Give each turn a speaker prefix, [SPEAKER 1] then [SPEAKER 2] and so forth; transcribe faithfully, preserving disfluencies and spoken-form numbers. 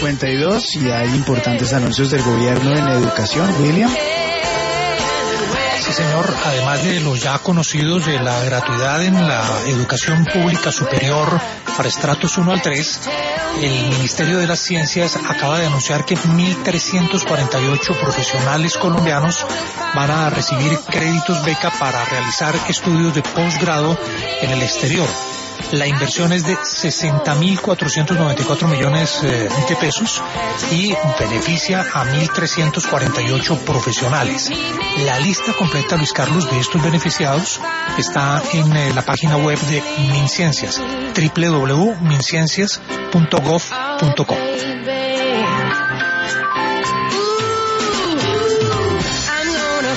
[SPEAKER 1] cincuenta y dos y hay importantes anuncios del gobierno en educación. William.
[SPEAKER 2] Sí, señor. Además de los ya conocidos de la gratuidad en la educación pública superior para estratos uno al tres, el Ministerio de las Ciencias acaba de anunciar que mil trescientos cuarenta y ocho profesionales colombianos van a recibir créditos beca para realizar estudios de posgrado en el exterior. La inversión es de sesenta mil cuatrocientos noventa y cuatro millones eh, de pesos y beneficia a mil trescientos cuarenta y ocho profesionales. La lista completa, Luis Carlos, de estos beneficiados está en eh, la página web de MinCiencias, doble u doble u doble u punto minciencias punto gov punto co.